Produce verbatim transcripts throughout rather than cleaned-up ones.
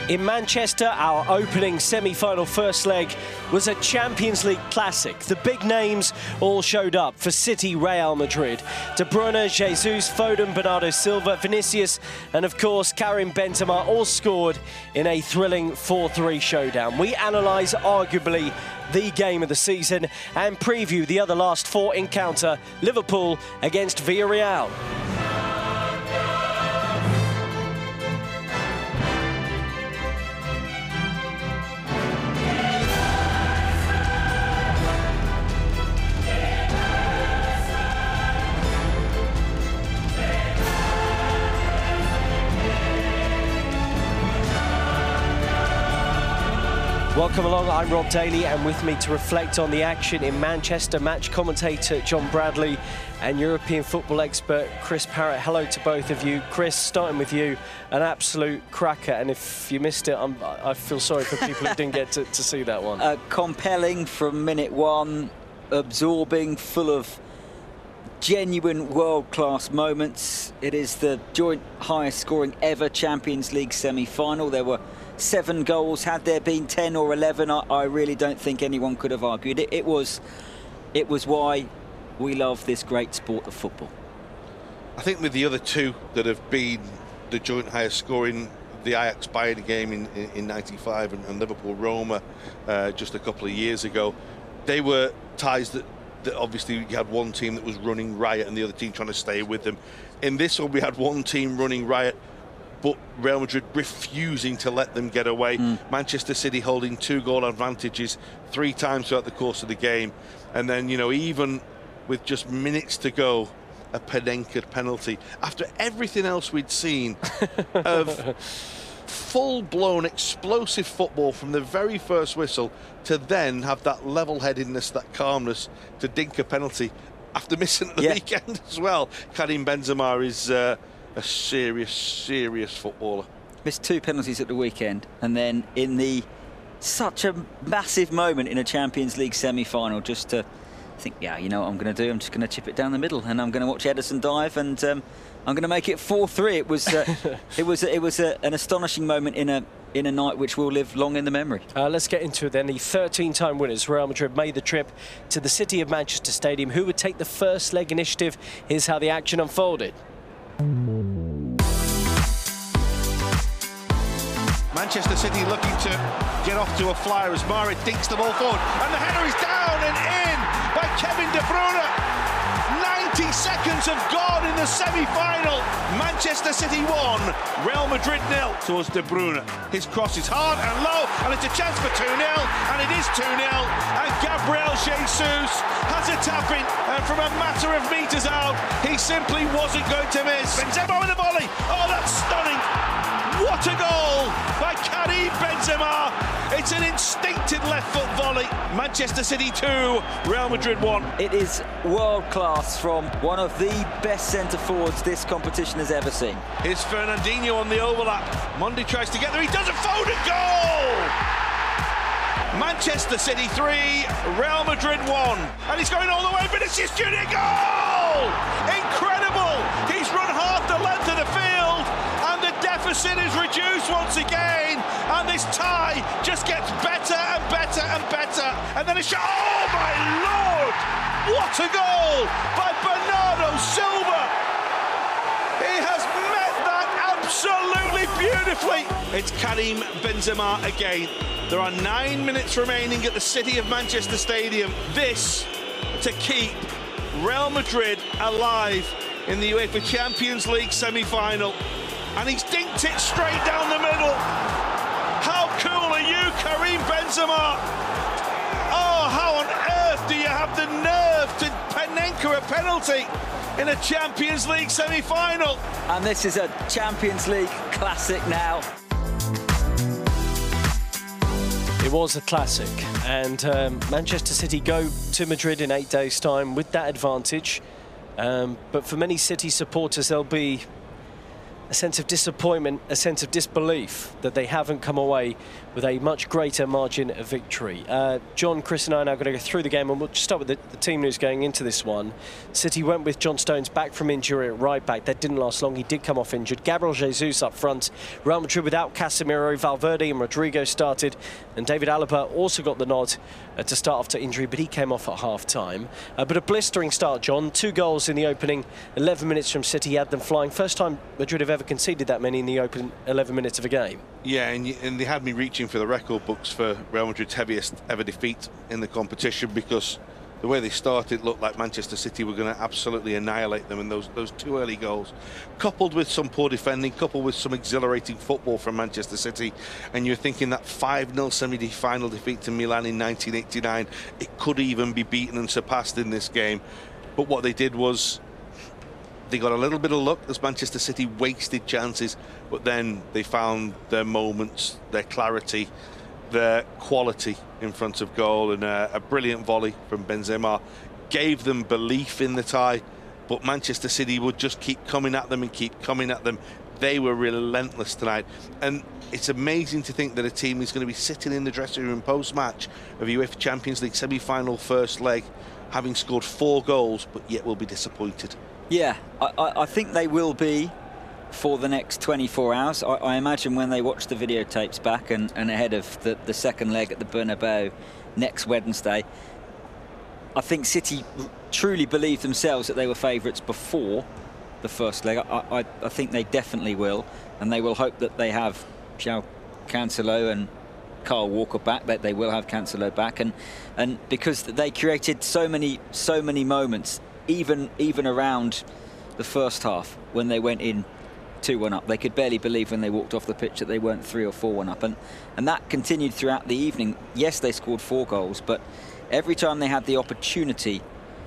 In Manchester, our opening semi-final first leg was a Champions League classic. The big names all showed up for City, Real Madrid. De Bruyne, Jesus, Foden, Bernardo Silva, Vinicius and of course Karim Benzema all scored in a thrilling four three showdown. We analyse arguably the game of the season and preview the other last four encounter, Liverpool against Villarreal. Welcome along, I'm Rob Daly, and with me to reflect on the action in Manchester, match commentator John Bradley and European football expert Chris Parrott. Hello to both of you. Chris, starting with you, an absolute cracker, and if you missed it, I'm, I feel sorry for people who didn't get to, to see that one. Uh, compelling from minute one, absorbing, full of genuine world-class moments. It is the joint highest scoring ever Champions League semi-final. There were seven goals. Had there been ten or eleven, I, I really don't think anyone could have argued it. It was, it was why we love this great sport of football. I think with the other two that have been the joint highest scoring, the Ajax Bayern game in, in, in ninety-five and, and Liverpool Roma uh, just a couple of years ago, they were ties that, that obviously you had one team that was running riot and the other team trying to stay with them. In this one, we had one team running riot, but Real Madrid refusing to let them get away. Mm. Manchester City holding two goal advantages three times throughout the course of the game. And then, you know, even with just minutes to go, a Panenka penalty. After everything else we'd seen of full-blown explosive football from the very first whistle, to then have that level-headedness, that calmness to dink a penalty after missing the yeah. weekend as well. Karim Benzema is Uh, a serious, serious footballer. Missed two penalties at the weekend, and then in the such a massive moment in a Champions League semi-final, just to think, yeah, you know what I'm going to do? I'm just going to chip it down the middle, and I'm going to watch Ederson dive, and um, I'm going to make it four three. It was, uh, it was, it was a, an astonishing moment in a in a night which will live long in the memory. Uh, let's get into it then. The thirteen-time winners, Real Madrid, made the trip to the City of Manchester Stadium. Who would take the first leg initiative? Here's how the action unfolded. Manchester City looking to get off to a flyer as Mara dinks the ball forward, and the header is down and in by Kevin De Bruyne. ninety seconds have gone in the semi-final. Manchester City one, Real Madrid nil. Towards De Bruyne. His cross is hard and low, and it's a chance for two nil, and it is two nil. And Gabriel Jesus has a tap-in, and from a matter of metres out, he simply wasn't going to miss. Benzema with the volley. Oh, that's stunning. What a goal by Karim Benzema. It's an instinctive left-foot volley. Manchester City two, Real Madrid one. It is world-class from one of the best centre-forwards this competition has ever seen. Here's Fernandinho on the overlap. Mundi tries to get there. He does a Foden goal! Manchester City three, Real Madrid one. And he's going all the way. Vinicius Junior goal! Incredible! He's run half the length of the field. Deficit is reduced once again, and this tie just gets better and better and better. And then a shot. Oh my Lord! What a goal by Bernardo Silva! He has met that absolutely beautifully. It's Karim Benzema again. There are nine minutes remaining at the City of Manchester Stadium. This to keep Real Madrid alive in the UEFA Champions League semi-final. And he's dinked it straight down the middle. How cool are you, Karim Benzema? Oh, how on earth do you have the nerve to Panenka a penalty in a Champions League semi-final? And this is a Champions League classic now. It was a classic, and um, Manchester City go to Madrid in eight days' time with that advantage. Um, but for many City supporters, they'll be a sense of disappointment, a sense of disbelief that they haven't come away with a much greater margin of victory. Uh, John, Chris and I are now going to go through the game, and we'll just start with the, the team news going into this one. City went with John Stones back from injury at right back. That didn't last long. He did come off injured. Gabriel Jesus up front. Real Madrid without Casemiro, Valverde and Rodrigo started, and David Alaba also got the nod uh, to start after injury, but he came off at half-time. Uh, but a blistering start, John. Two goals in the opening eleven minutes from City had them flying. First time Madrid have ever conceded that many in the open eleven minutes of a game. Yeah, and, and they had me reaching for the record books for Real Madrid's heaviest ever defeat in the competition, because the way they started looked like Manchester City were going to absolutely annihilate them, and those those two early goals, coupled with some poor defending, coupled with some exhilarating football from Manchester City, and you're thinking that five nil semi-final defeat to Milan in nineteen eighty-nine, it could even be beaten and surpassed in this game. But what they did was they got a little bit of luck as Manchester City wasted chances, but then they found their moments, their clarity, their quality in front of goal, and a, a brilliant volley from Benzema gave them belief in the tie. But Manchester City would just keep coming at them and keep coming at them. They were relentless tonight, and it's amazing to think that a team is going to be sitting in the dressing room post-match of UEFA Champions League semi-final first leg, having scored four goals, but yet will be disappointed. Yeah, I, I think they will be for the next twenty-four hours. I, I imagine when they watch the videotapes back and, and ahead of the, the second leg at the Bernabeu next Wednesday, I think City truly believed themselves that they were favourites before the first leg. I, I, I think they definitely will, and they will hope that they have João Cancelo and Kyle Walker back, that they will have Cancelo back, and and because they created so many so many moments, even even around the first half when they went in two one up. They could barely believe when they walked off the pitch that they weren't three or four one up, and and that continued throughout the evening. Yes, they scored four goals, but every time they had the opportunity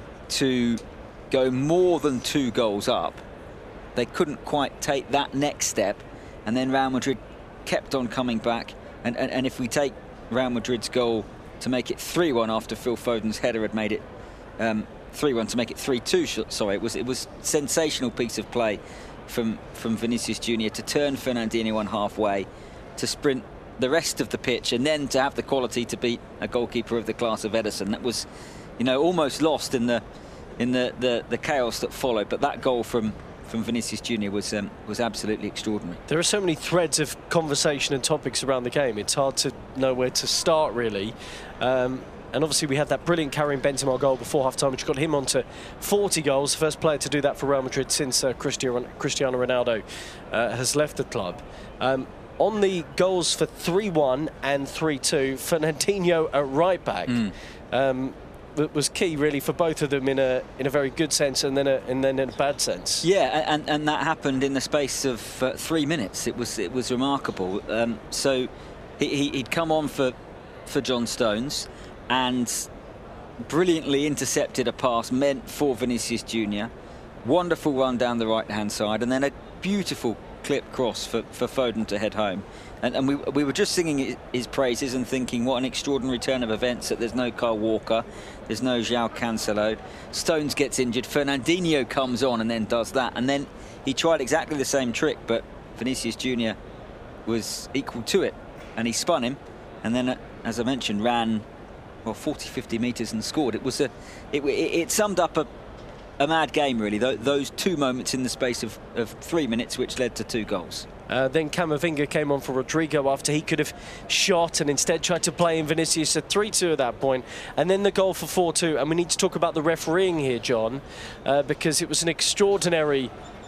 to go more than two goals up, they couldn't quite take that next step, and then Real Madrid kept on coming back. And, and, and if we take Real Madrid's goal to make it three one after Phil Foden's header had made it um, three one to make it three two, sorry, it was it was sensational piece of play from from Vinicius Junior to turn Fernandinho on halfway, to sprint the rest of the pitch, and then to have the quality to beat a goalkeeper of the class of Ederson. That was, you know, almost lost in the in the, the, the chaos that followed. But that goal from from Vinicius Junior was um, was absolutely extraordinary. There are so many threads of conversation and topics around the game. It's hard to know where to start, really. Um, and obviously we had that brilliant Karim Benzema goal before half-time, which got him onto forty goals. First player to do that for Real Madrid since uh, Cristiano Ronaldo uh, has left the club. Um, on the goals for three one and three two, Fernandinho at right back mm. um, was key, really, for both of them in a in a very good sense, and then a, and then in a bad sense. Yeah, and and that happened in the space of uh, three minutes. It was it was remarkable. Um, so he, he'd come on for for John Stones and brilliantly intercepted a pass meant for Vinicius Junior. Wonderful run down the right hand side, and then a beautiful clip cross for, for Foden to head home. And, and we, we were just singing his praises and thinking what an extraordinary turn of events, that there's no Kyle Walker, there's no João Cancelo. Stones gets injured, Fernandinho comes on and then does that, and then he tried exactly the same trick, but Vinicius Junior was equal to it, and he spun him, and then, as I mentioned, ran well forty, fifty metres and scored. It was a it, it, it summed up a a mad game, really, th those two moments in the space of, of three minutes, which led to two goals. Uh, then Camavinga came on for Rodrigo after he could have shot and instead tried to play in Vinicius at three two at that point. And then the goal for four two. And we need to talk about the refereeing here, John, uh, because it was an extraordinary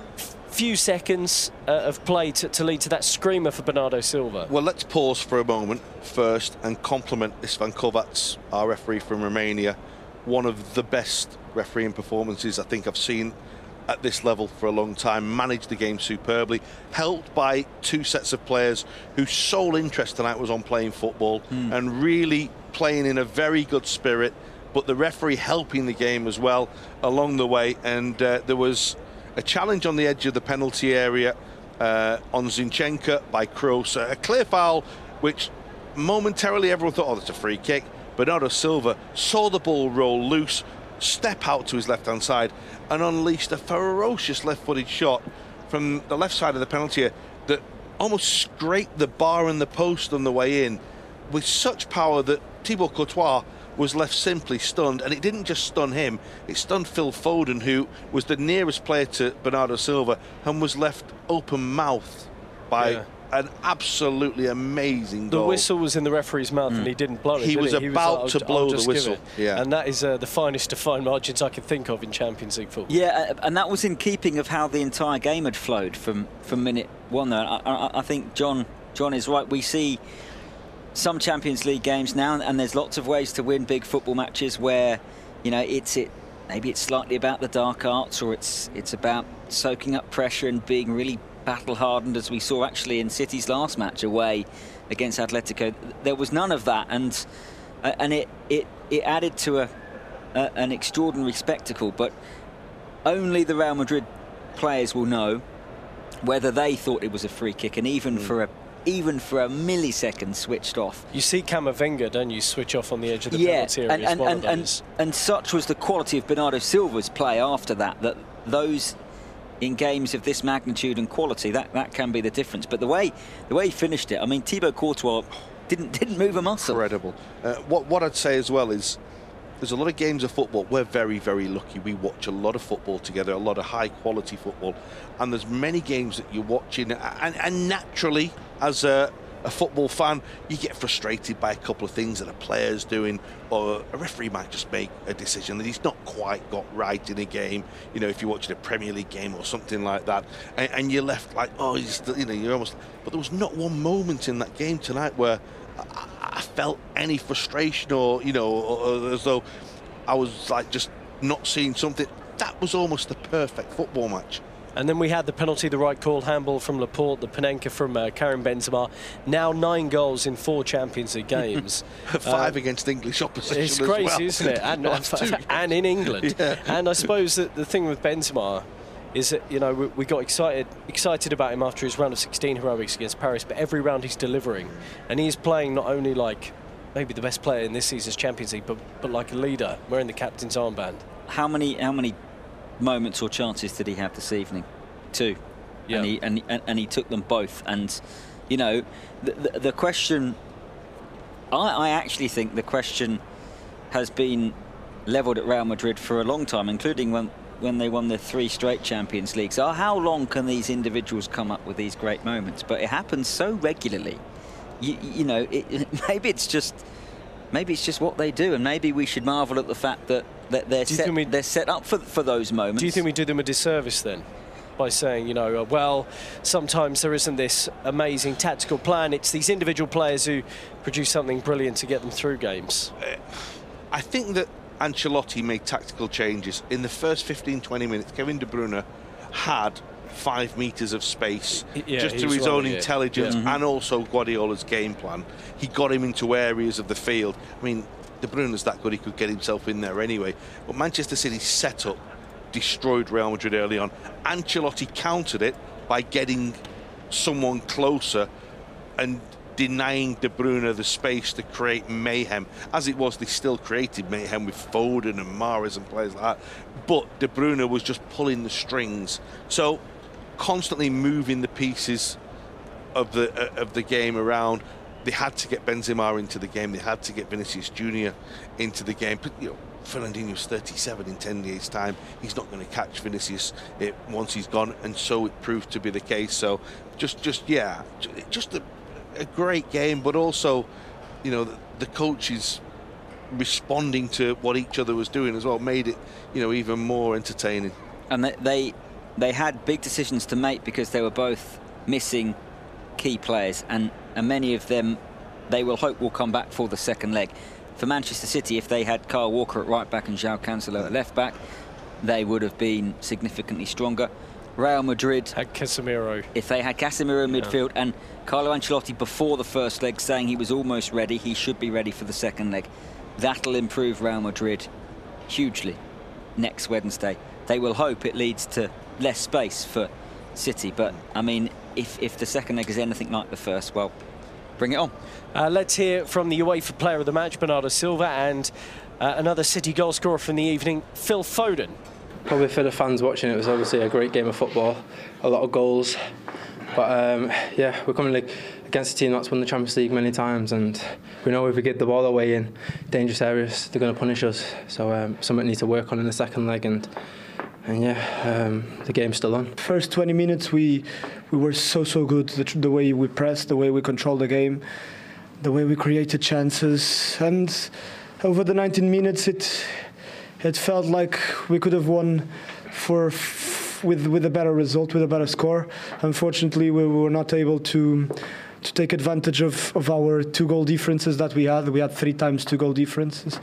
few seconds uh, of play to, to lead to that screamer for Bernardo Silva. Well, let's pause for a moment first and compliment Istvan Kovacs, our referee from Romania. One of the best refereeing performances I think I've seen at this level for a long time. Managed the game superbly, helped by two sets of players whose sole interest tonight was on playing football mm. and really playing in a very good spirit, but the referee helping the game as well along the way. And uh, there was a challenge on the edge of the penalty area uh, on Zinchenko by Kroos, a clear foul which momentarily everyone thought, oh, that's a free kick. Bernardo Silva saw the ball roll loose, step out to his left-hand side and unleashed a ferocious left-footed shot from the left side of the penalty area that almost scraped the bar and the post on the way in with such power that Thibaut Courtois was left simply stunned. And it didn't just stun him, it stunned Phil Foden, who was the nearest player to Bernardo Silva and was left open-mouthed by yeah. an absolutely amazing goal. The whistle was in the referee's mouth mm. and he didn't blow it. He did was he? about he was to like, blow the whistle. Yeah. And that is uh, the finest defined margins I can think of in Champions League football. Yeah, and that was in keeping of how the entire game had flowed from, from minute one there. I, I, I think John John is right. We see some Champions League games now, and there's lots of ways to win big football matches where, you know, it's it maybe it's slightly about the dark arts, or it's it's about soaking up pressure and being really battle hardened, as we saw actually in City's last match away against Atletico. There was none of that, and uh, and it it it added to a, a an extraordinary spectacle. But only the Real Madrid players will know whether they thought it was a free kick, and even mm. for a even for a millisecond switched off. You see Camavinga, don't you, switch off on the edge of the yeah, penalty area. And, and, one and, of and, and such was the quality of Bernardo Silva's play after that, that those in games of this magnitude and quality, that, that can be the difference. But the way the way he finished it, I mean, Thibaut Courtois didn't didn't move a muscle. Incredible. Uh, what, what I'd say as well is there's a lot of games of football. We're very, very lucky. We watch a lot of football together, a lot of high-quality football. And there's many games that you're watching, and, and naturally, as a, a football fan, you get frustrated by a couple of things that a player's doing, or a referee might just make a decision that he's not quite got right in a game. You know, if you're watching a Premier League game or something like that, and, and you're left like, oh, he's, you know, you're almost... But there was not one moment in that game tonight where I, I felt any frustration, or, you know, or, or as though I was like just not seeing something. That was almost the perfect football match. And then we had the penalty, the right call, handball from Laporte, the Panenka from uh, Karim Benzema. Now nine goals in four Champions League games. Five um, against English opposition. It's crazy, as well. isn't it? And, uh, and in England. Yeah. And I suppose that the thing with Benzema is that, you know, we, we got excited excited about him after his round of sixteen heroics against Paris, but every round he's delivering. And he's playing not only like maybe the best player in this season's Champions League, but, but like a leader, wearing the captain's armband. How many how many moments or chances did he have this evening? Two. Yeah. And he and, and, and he took them both. And, you know, the, the, the question, I, I actually think the question has been levelled at Real Madrid for a long time, including when when they won their three straight Champions Leagues. Oh, how long can these individuals come up with these great moments? But it happens so regularly. You, you know, it, maybe it's just maybe it's just what they do, and maybe we should marvel at the fact that, that they're set, we, they're set up for for those moments. Do you think we do them a disservice then by saying, you know, uh, well, sometimes there isn't this amazing tactical plan, it's these individual players who produce something brilliant to get them through games? I think that Ancelotti made tactical changes. In the first fifteen, twenty minutes, Kevin De Bruyne had five metres of space, yeah, just through his own intelligence, yeah. mm-hmm. and also Guardiola's game plan. He got him into areas of the field. I mean, De Bruyne's that good, he could get himself in there anyway. But Manchester City's setup destroyed Real Madrid early on. Ancelotti countered it by getting someone closer and denying De Bruyne the space to create mayhem. As it was, they still created mayhem with Foden and Mahrez and players like that. But De Bruyne was just pulling the strings. So constantly moving the pieces of the uh, of the game around. They had to get Benzema into the game. They had to get Vinicius Junior into the game. But, you know, Fernandinho's thirty-seven in ten years' time. He's not going to catch Vinicius it, once he's gone, and so it proved to be the case. So just, just yeah, just a, a great game, but also, you know, the, the coaches responding to what each other was doing as well made it, you know, even more entertaining. And they they, they had big decisions to make because they were both missing key players, and, and many of them they will hope will come back for the second leg. For Manchester City, if they had Kyle Walker at right back and João Cancelo at left back, they would have been significantly stronger. Real Madrid had Casemiro. If they had Casemiro in yeah. midfield, and Carlo Ancelotti before the first leg saying he was almost ready, he should be ready for the second leg. That'll improve Real Madrid hugely next Wednesday. They will hope it leads to less space for City, but I mean, if, if the second leg is anything like the first, well, bring it on. Uh, let's hear from the UEFA Player of the Match, Bernardo Silva, and uh, another City goal scorer from the evening, Phil Foden. Probably for the fans watching, it was obviously a great game of football, a lot of goals. But um, yeah, we're coming like against a team that's won the Champions League many times, and we know if we get the ball away in dangerous areas, they're going to punish us. So um, something we need to work on in the second leg, and and yeah, um, the game's still on. First twenty minutes, we we were so so good. The, the way we pressed, the way we controlled the game, the way we created chances, and over the nineteen minutes, it it felt like we could have won for. With, with a better result, with a better score. Unfortunately, we were not able to to take advantage of, of our two goal differences that we had. We had three times two goal differences.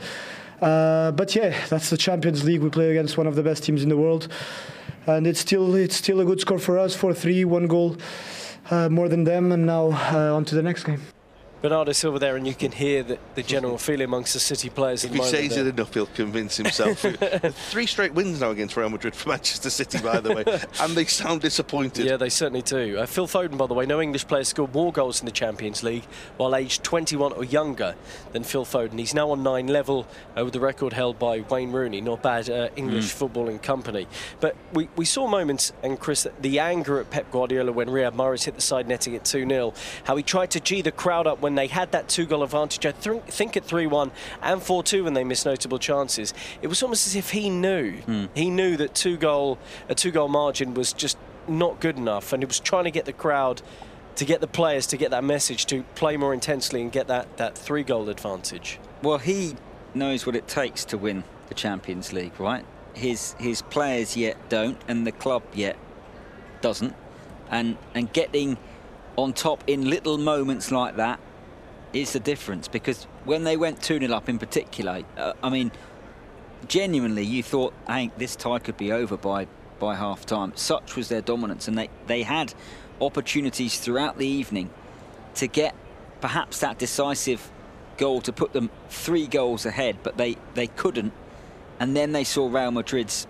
Uh, but yeah, that's the Champions League. We play against one of the best teams in the world, and it's still it's still a good score for us. four three, one goal uh, more than them, and now uh, on to the next game. Bernardo Silva there, and you can hear the, the general feeling amongst the City players. If he says it enough, he'll convince himself. Three straight wins now against Real Madrid for Manchester City, by the way, and they sound disappointed. Yeah, they certainly do. Uh, Phil Foden, by the way, no English player scored more goals in the Champions League while aged twenty-one or younger than Phil Foden. He's now on nine, level uh, with the record held by Wayne Rooney. Not bad uh, English mm. footballing company. But we, we saw moments, and Chris, the anger at Pep Guardiola when Riyad Mahrez hit the side netting at two nil, how he tried to gee the crowd up when they had that two goal advantage. I th think at three one and four two when they missed notable chances. It was almost as if he knew. Mm. He knew that two goal, a two goal margin was just not good enough, and he was trying to get the crowd, to get the players to get that message, to play more intensely and get that, that three goal advantage. Well, he knows what it takes to win the Champions League, right? His his players yet don't, and the club yet doesn't. And, and getting on top in little moments like that is the difference, because when they went two nil up in particular, uh, I mean, genuinely you thought, hey, this tie could be over by by half time. Such was their dominance, and they, they had opportunities throughout the evening to get perhaps that decisive goal to put them three goals ahead, but they, they couldn't. And then they saw Real Madrid's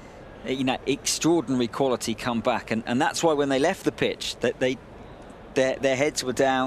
you know, extraordinary quality come back, and, and that's why when they left the pitch, that they, their, their heads were down,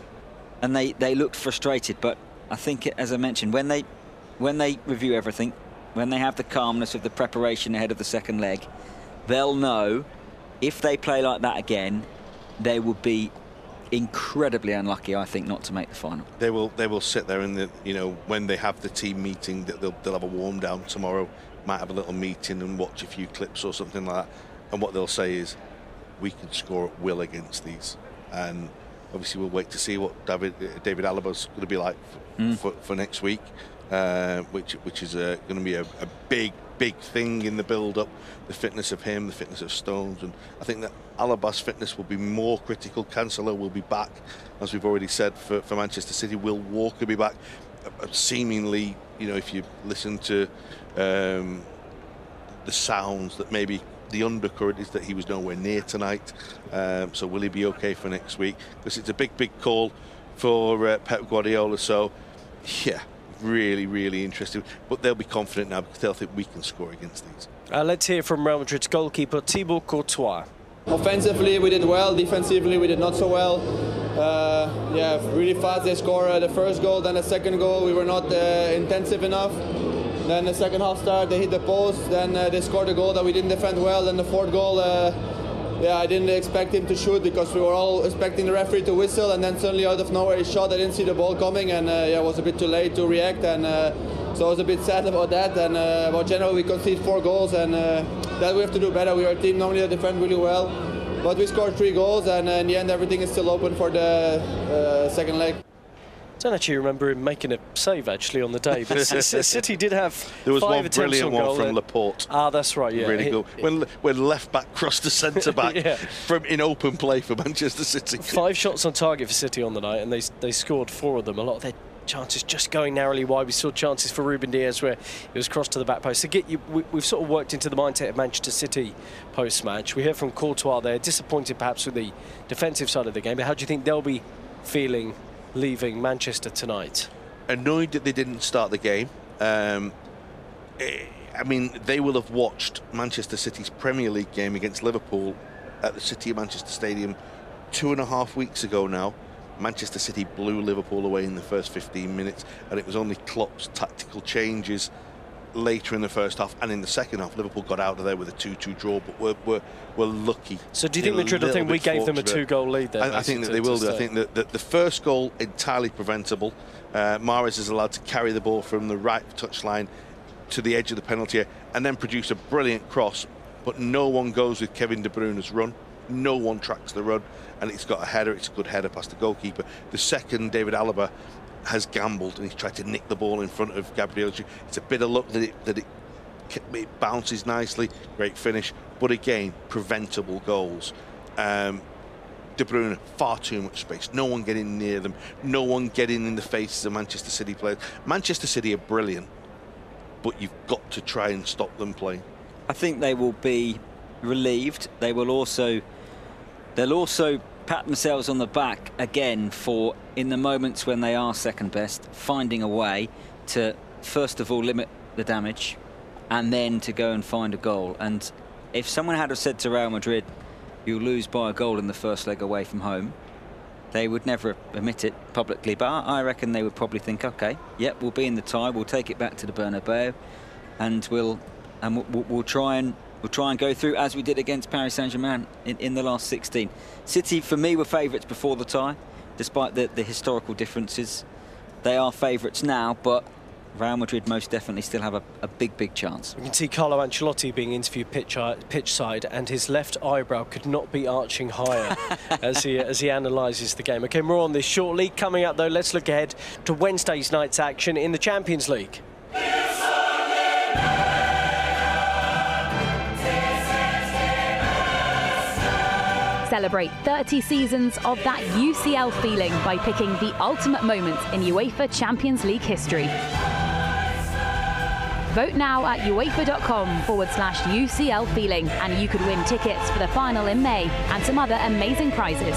and they, they looked frustrated. But I think, as I mentioned, when they when they review everything, when they have the calmness of the preparation ahead of the second leg, they'll know if they play like that again, they will be incredibly unlucky, I think, not to make the final. They will they will sit there in the, you know, when they have the team meeting, they'll, they'll have a warm down tomorrow, might have a little meeting and watch a few clips or something like that. And what they'll say is, we can score at will against these. And obviously, we'll wait to see what David David Alaba's going to be like for, mm. for, for next week, uh, which which is uh, going to be a, a big, big thing in the build-up. The fitness of him, the fitness of Stones, and I think that Alaba's fitness will be more critical. Cancelo will be back, as we've already said, for, for Manchester City. Will Walker will be back? Uh, seemingly, you know, if you listen to um, the sounds, that maybe the undercurrent is that he was nowhere near tonight. Um, so will he be okay for next week? Because it's a big, big call for uh, Pep Guardiola. So, yeah, really, really interesting. But they'll be confident now because they'll think we can score against these. Uh, let's hear from Real Madrid's goalkeeper, Thibaut Courtois. Offensively, we did well. Defensively, we did not so well. Uh, yeah, really fast. They scored uh, the first goal, then the second goal. We were not uh, intensive enough. Then the second half start, they hit the post. Then uh, they scored a goal that we didn't defend well. Then the fourth goal, uh, yeah, I didn't expect him to shoot because we were all expecting the referee to whistle. And then suddenly, out of nowhere, he shot. I didn't see the ball coming, and uh, yeah, it was a bit too late to react. And uh, so I was a bit sad about that. And uh, about general, we conceded four goals, and uh, that we have to do better. We are a team normally that defend really well, but we scored three goals, and uh, in the end, everything is still open for the uh, second leg. I don't actually remember him making a save actually on the day, but City did have there was five one brilliant on one goal from then. Laporte. Ah, that's right, yeah. Really good. When when left back crossed the centre back yeah. from in open play for Manchester City. Five shots on target for City on the night, and they they scored four of them. A lot of their chances just going narrowly wide. We saw chances for Ruben Diaz where it was crossed to the back post. To get you, we, we've sort of worked into the mindset of Manchester City post-match. We heard from Courtois there, disappointed perhaps with the defensive side of the game. But how do you think they'll be feeling leaving Manchester tonight? Annoyed that they didn't start the game. Um, I mean, they will have watched Manchester City's Premier League game against Liverpool at the City of Manchester Stadium two and a half weeks ago now. Manchester City blew Liverpool away in the first fifteen minutes, and it was only Klopp's tactical changes later in the first half and in the second half, Liverpool got out of there with a two two draw, but we're, we're, we're lucky. So do you think Madrid will think we gave them a two-goal lead there? I, I think that they will do. I think that, that the first goal, entirely preventable. Uh, Mahrez is allowed to carry the ball from the right touchline to the edge of the penalty area and then produce a brilliant cross, but no one goes with Kevin De Bruyne's run. No one tracks the run, and it's got a header. It's a good header past the goalkeeper. The second, David Alaba has gambled and he's tried to nick the ball in front of Gabriel. It's a bit of luck that it that it, it bounces nicely. Great finish, but again, preventable goals. Um, De Bruyne, far too much space. No one getting near them. No one getting in the faces of Manchester City players. Manchester City are brilliant, but you've got to try and stop them playing. I think they will be relieved. They will also, they'll also pat themselves on the back again for, in the moments when they are second best, finding a way to first of all limit the damage and then to go and find a goal. And if someone had have said to Real Madrid, you'll lose by a goal in the first leg away from home, they would never admit it publicly, but I reckon they would probably think, okay, yep, we'll be in the tie, we'll take it back to the Bernabeu, and we'll and we'll, we'll try and we'll try and go through as we did against Paris Saint-Germain in, in the last sixteen. City, for me, were favourites before the tie, despite the, the historical differences. They are favourites now, but Real Madrid most definitely still have a, a big, big chance. You can see Carlo Ancelotti being interviewed pitch, pitch side, and his left eyebrow could not be arching higher as he as he analyses the game. Okay, more on this shortly. Coming up, though, let's look ahead to Wednesday's night's action in the Champions League. Celebrate thirty seasons of that U C L feeling by picking the ultimate moment in UEFA Champions League history. Vote now at UEFA.com forward slash UCL feeling, and you could win tickets for the final in May and some other amazing prizes.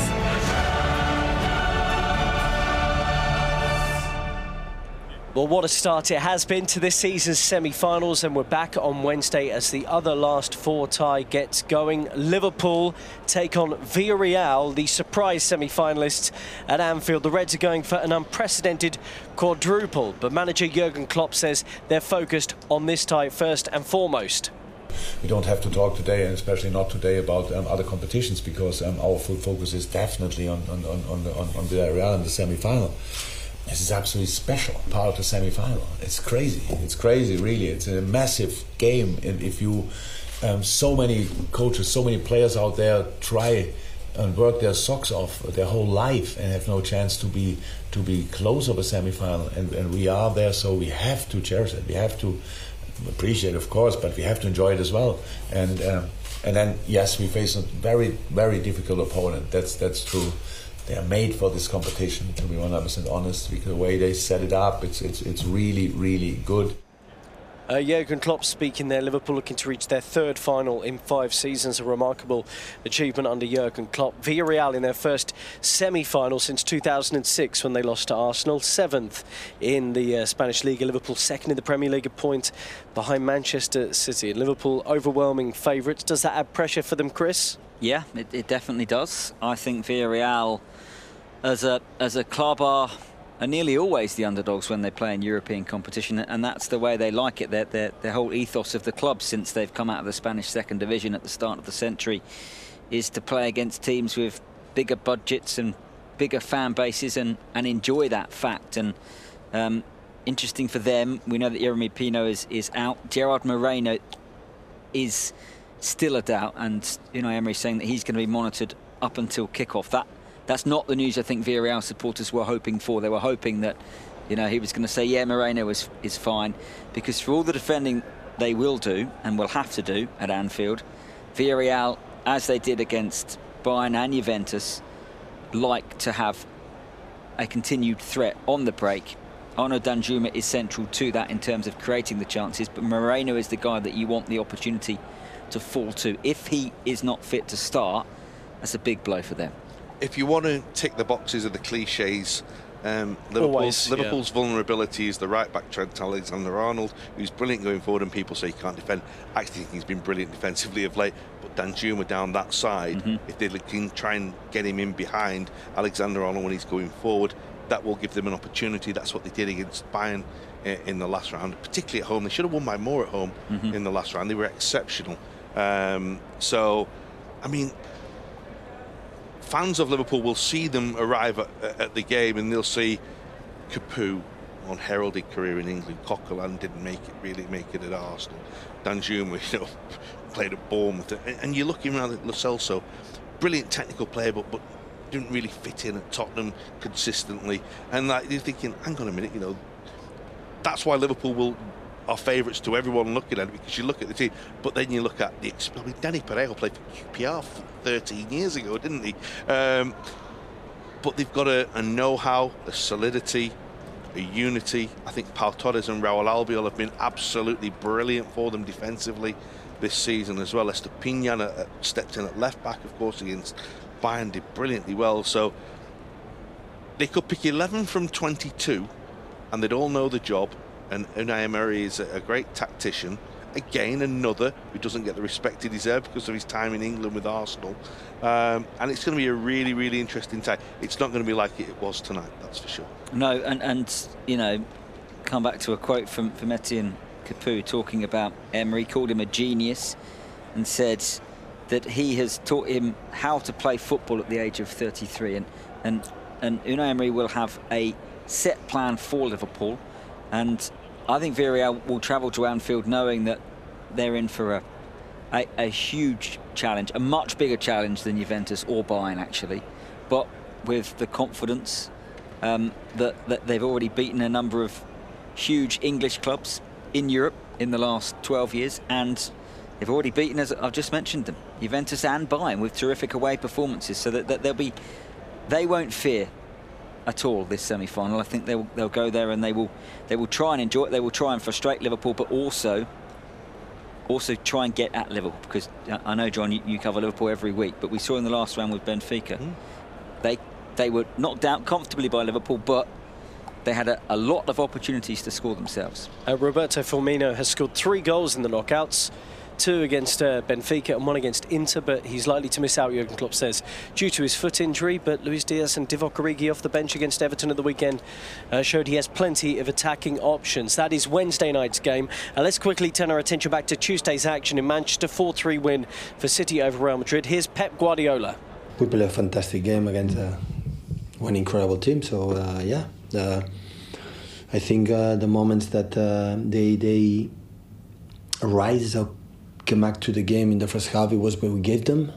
Well, what a start it has been to this season's semi-finals, and we're back on Wednesday as the other last four tie gets going. Liverpool take on Villarreal, the surprise semi-finalists at Anfield. The Reds are going for an unprecedented quadruple, but manager Jurgen Klopp says they're focused on this tie first and foremost. We don't have to talk today, and especially not today, about um, other competitions, because um, our full focus is definitely on on on on, on, on Villarreal in the semi-final. This is absolutely special part of the semi-final. It's crazy. It's crazy, really. It's a massive game. And if you, um, so many coaches, so many players out there try and work their socks off their whole life and have no chance to be to be close of a semi-final. And, and we are there, so we have to cherish it. We have to appreciate it, of course, but we have to enjoy it as well. And um, and then yes, we face a very very difficult opponent. That's that's true. They are made for this competition, to be one hundred percent honest, because the way they set it up, it's it's it's really, really good. Uh, Jurgen Klopp speaking there. Liverpool looking to reach their third final in five seasons, a remarkable achievement under Jurgen Klopp. Villarreal in their first semi-final since two thousand six, when they lost to Arsenal. Seventh in the uh, Spanish Liga. Liverpool second in the Premier League, a point behind Manchester City. Liverpool overwhelming favourites. Does that add pressure for them, Chris? Yeah, it, it definitely does. I think Villarreal, as a as a club, are, are nearly always the underdogs when they play in European competition, and that's the way they like it. Their, their, their whole ethos of the club since they've come out of the Spanish second division at the start of the century is to play against teams with bigger budgets and bigger fan bases and, and enjoy that fact. And um, interesting for them, we know that Yeremy Pino is, is out. Gerard Moreno is still a doubt, and you know, Emery's saying that he's going to be monitored up until kickoff. That that's not the news I think Villarreal supporters were hoping for. They were hoping that, you know, he was going to say, yeah, Moreno is is fine, because for all the defending they will do and will have to do at Anfield, Villarreal, as they did against Bayern and Juventus, like to have a continued threat on the break. Arnaud Danjuma is central to that in terms of creating the chances, but Moreno is the guy that you want the opportunity to fall to. If he is not fit to start, that's a big blow for them. If you want to tick the boxes of the cliches, um, Liverpool's, Always, Liverpool's yeah. vulnerability is the right-back Trent Alexander-Arnold, who's brilliant going forward, and people say he can't defend. I actually think he's been brilliant defensively of late, but Danjuma down that side, mm-hmm. if they can try and get him in behind Alexander-Arnold when he's going forward, that will give them an opportunity. That's what they did against Bayern in, in the last round, particularly at home. They should have won by more at home mm-hmm. in the last round. They were exceptional. Um, so, I mean, fans of Liverpool will see them arrive at, at the game, and they'll see Capoue, unheralded career in England. Coquelin didn't make it, really make it at Arsenal. Danjuma, you know, played at Bournemouth. And, and you're looking around at Lo Celso, brilliant technical player, but, but didn't really fit in at Tottenham consistently. And like, you're thinking, hang on a minute, you know, that's why Liverpool will are favourites to everyone looking at it, because you look at the team, but then you look at the. I mean, Danny Parejo played for Q P R thirteen years ago, didn't he? Um, but they've got a, a know-how, a solidity, a unity. I think Pau Torres and Raul Albiol have been absolutely brilliant for them defensively this season as well. Estupiñán uh, stepped in at left back, of course, against Bayern, did brilliantly well. So they could pick eleven from twenty-two, and they'd all know the job. And Unai Emery is a, a great tactician. Again, another who doesn't get the respect he deserves because of his time in England with Arsenal. Um, and it's going to be a really, really interesting time. It's not going to be like it was tonight, that's for sure. No, and, and you know, come back to a quote from, from Etienne Capoue talking about Emery, called him a genius, and said that he has taught him how to play football at the age of thirty-three. And, and, and Unai Emery will have a set plan for Liverpool. And I think Villarreal will travel to Anfield knowing that they're in for a, a, a huge challenge, a much bigger challenge than Juventus or Bayern, actually. But with the confidence um, that, that they've already beaten a number of huge English clubs in Europe in the last twelve years. And they've already beaten, as I've just mentioned them, Juventus and Bayern with terrific away performances. So that, that they'll be, they won't fear at all this semi-final. I think they'll they'll go there and they will they will try and enjoy it. They will try and frustrate Liverpool, but also also try and get at Liverpool, because I know, John, you, you cover Liverpool every week, but we saw in the last round with Benfica, mm. they they were knocked out comfortably by Liverpool, but they had a, a lot of opportunities to score themselves. Uh, Roberto Firmino has scored three goals in the knockouts. Two against uh, Benfica and one against Inter, but he's likely to miss out, Jurgen Klopp says, due to his foot injury. But Luis Diaz and Divock Origi off the bench against Everton at the weekend uh, showed he has plenty of attacking options. That is Wednesday night's game. Uh, let's quickly turn our attention back to Tuesday's action in Manchester. four three win for City over Real Madrid. Here's Pep Guardiola. We played a fantastic game against uh, one incredible team. So, uh, yeah, uh, I think uh, the moments that uh, they, they rise up, came back to the game in the first half, it was what we gave them.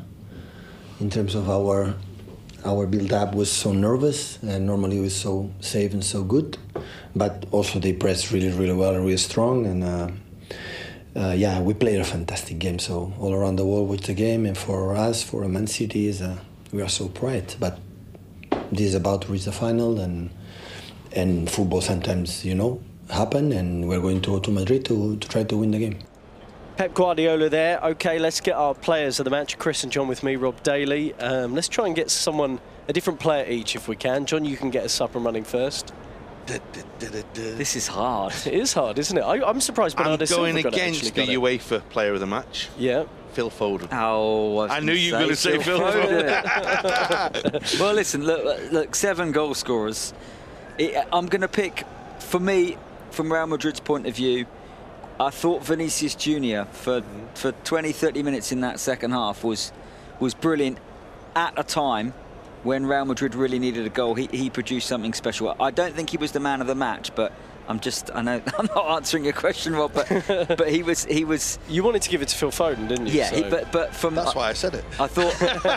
In terms of our our build-up was so nervous, and normally it was so safe and so good. But also they pressed really, really well and really strong. And uh, uh, yeah, we played a fantastic game. So all around the world with the game, and for us, for Man City, is uh, we are so proud. But this is about to reach the final, and and football sometimes, you know, happen, and we're going to go to Madrid to, to try to win the game. Pep Guardiola there. OK, let's get our players of the match. Chris and John with me, Rob Daly. Um, let's try and get someone, a different player each if we can. John, you can get us up and running first. Da, da, da, da, da. This is hard. It is hard, isn't it? I, I'm surprised Bernardo Silva I'm going got against it, the got UEFA it. Player of the Match. Yeah. Phil Foden. Oh, I, I knew you were going to say Phil Foden. Foden. Well, listen, look, look, seven goal scorers. It, I'm going to pick, for me, from Real Madrid's point of view, I thought Vinicius Junior for for twenty, thirty minutes in that second half was was brilliant at a time when Real Madrid really needed a goal. He, he produced something special. I don't think he was the man of the match, but I'm just, I know I'm not answering your question, Rob, but but he was he was. You wanted to give it to Phil Foden, didn't you? Yeah, so. he, but but from that's why I said it. I thought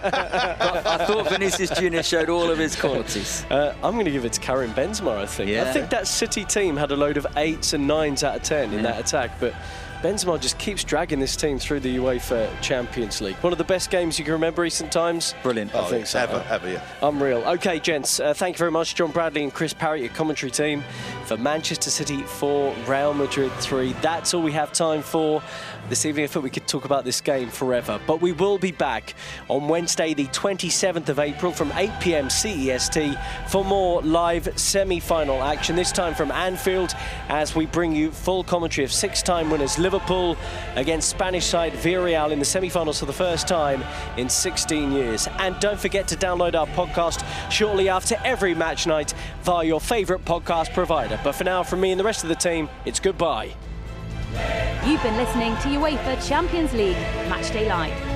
I thought Vinicius Junior showed all of his qualities. Uh, I'm going to give it to Karim Benzema. I think. Yeah. I think that City team had a load of eights and nines out of ten in yeah. that attack, but Benzema just keeps dragging this team through the UEFA Champions League. One of the best games you can remember recent times. Brilliant. I oh, think so. Ever, ever, yeah. Unreal. OK, gents, uh, thank you very much. John Bradley and Chris Parrott, your commentary team for Manchester City four, Real Madrid three. That's all we have time for this evening. I thought we could talk about this game forever, but we will be back on Wednesday, the twenty-seventh of April from eight p m C E S T for more live semi-final action, this time from Anfield, as we bring you full commentary of six-time winners Liverpool Liverpool against Spanish side Villarreal in the semi-finals for the first time in sixteen years. And don't forget to download our podcast shortly after every match night via your favourite podcast provider. But for now, from me and the rest of the team, it's goodbye. You've been listening to UEFA Champions League Matchday Live.